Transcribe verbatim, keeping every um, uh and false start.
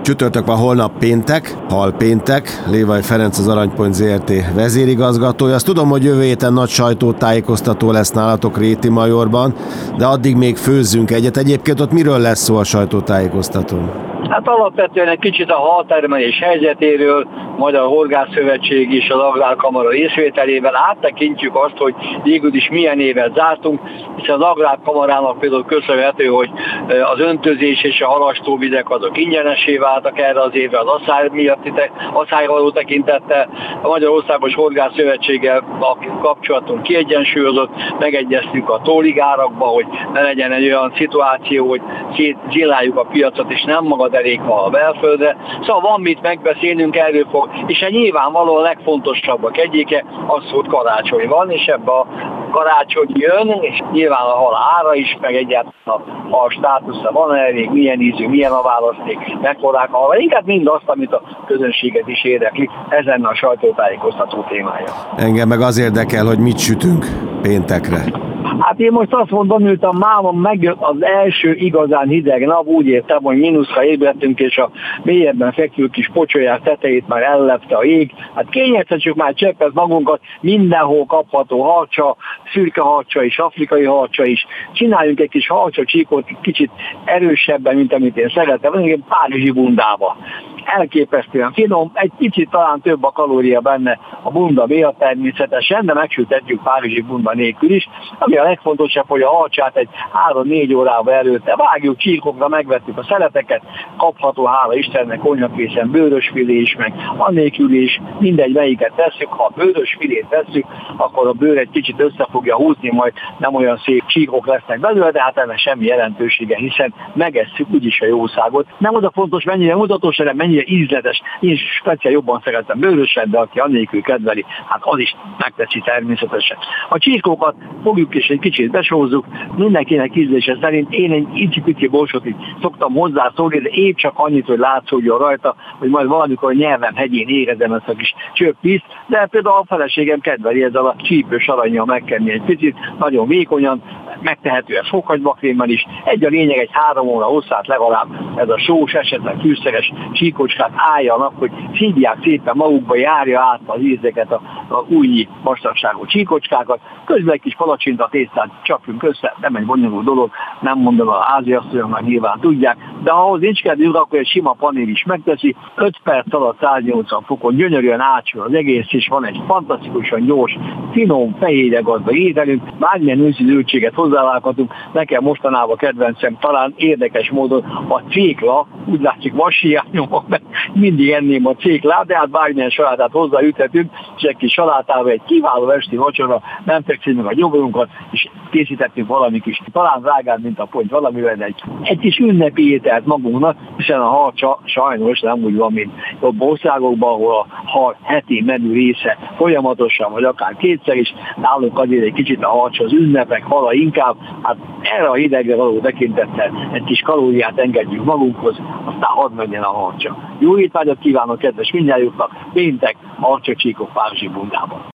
Csütörtök van, holnap péntek, halpéntek. Lévai Ferenc, az Aranypont zé er té vezérigazgatója. Azt tudom, hogy jövő héten nagy sajtótájékoztató lesz nálatok Rétimajorban, de addig még főzzünk egyet. Egyébként ott miről lesz szó a sajtótájékoztatón? Hát alapvetően egy kicsit a haltermelés helyzetéről, majd a Horgászszövetség és az Agrárkamara részvételével áttekintjük azt, hogy végül is milyen évet zártunk, hiszen az Agrárkamarának például köszönhető, hogy az öntözés és a halastóvizek azok ingyenesé váltak erre az évre az asszály miatti asszályra való tekintettel. A Magyarországos Horgászszövetséggel a kapcsolatunk kiegyensúlyozott, megegyeztünk a tóligárakba, hogy ne legyen egy olyan szituáció, hogy szétzilláljuk a piacot, és nem magad elég ha a belföldre. Szóval van mit megbeszélnünk, erről fog, és a nyilvánvalóan a legfontosabbak egyike az, hogy karácsony van, és ebbe a karácsony jön, és nyilván a hal ára is, meg egyáltalán a, a státusza van elég, milyen ízű, milyen a választék, mekkorák a hal, inkább mindazt, amit a közönséget is érdekli, ez lenne a sajtótájékoztató témája. Engem meg az érdekel, hogy mit sütünk péntekre. Hát én most azt mondom, hogy a mámon megjött az első igazán hideg nap, úgy értem, hogy mínuszra ébredtünk, és a mélyebben fekvő kis pocsolyák tetejét már ellepte a jég. Hát kényeztetjük már cseppet magunkat, mindenhol kapható harcsa, szürke harcsa is, afrikai harcsa is. Csináljunk egy kis harcsa csíkot, kicsit erősebben, mint amit én szeretem, egy párizsi bundába. Elképesztően finom, egy kicsit talán több a kalória benne a bunda miatt természetesen, de megsütetjük párizsi bunda nélkül is, ami a legfontosabb, hogy a harcsát egy három-négy órával előtte vágjuk, csíkokra megvettük a szeleteket, kapható, hála Istennek, konyhakészen bőrösfilé is, meg annélkül is, mindegy melyiket tesszük, ha a bőrösfilét tesszük, akkor a bőr egy kicsit össze fogja húzni, majd nem olyan szép csíkok lesznek belőle, de hát ennek semmi jelentősége, hiszen megesszük úgyis a jószágot. Nem az a fontos, mennyire mutatós, hanem mennyire ízletes. Én speciál jobban szeretem bőröset, de aki annélkül kedveli, hát az is megteszi természetesen. A csíkókat fogjuk és egy kicsit besózzuk, mindenkinek ízlése szerint. Én egy icipici borsot így szoktam hozzászólni, de épp csak annyit, hogy látszódjon rajta, hogy majd valamikor nyelvem hegyén érezem ezt a kis csöppízt, de például a feleségem kedveli ezzel a csípős arannyal megkenni egy picit, nagyon vékonyan, megtehetően fokhagymakrémmel is. Egy a lényeg, egy három óra hosszát legalább ez a sós, esetleg fűszeres csíkocskát álljanak, hogy szívják szépen magukba, járja át az ízeket, a, a újnyi vastagságú csíkocskákat. Közben egy kis palacsinta tésztát csapjunk össze, nem egy bonyolult dolog, nem mondom, a háziasszonyoknak nyilván tudják, de ha ahhoz nincs kedvünk, akkor egy sima panér is megteszi. öt perc alatt száznyolcvan fokon gyönyörűen átsül az egész, és van egy fantasztikusan gyors, finom, fehérje gazdag ételünk, bármilyen őszi zöldséget hozzávághatunk. Nekem mostanában kedvencem talán érdekes módon a cékla, úgy látszik vashiányom, mert mindig enném a céklát, de hát bármilyen salátát hozzáüthetünk, és egy kis salátával egy kiváló esti vacsora, nem fekszünk meg a nyomorunkat, és készítettünk valami kis, talán drágább, mint a ponty, valamivel egy, egy kis ünnepi ételt magunknak, hiszen a harcsa sajnos nem úgy van, mint jobb országokban, ahol a hal heti menü része folyamatosan, vagy akár kétszer is, nálunk azért egy kicsit a harcsa az ünnepek, hala inkább, hát erre a hidegre való tekintettel egy kis kalóriát engedjük magunkhoz, aztán hadd menjen a harcsa. Jó étvágyat kívánok kedves mindnyájuknak, péntek, harcsa csíkok párizsi bundában.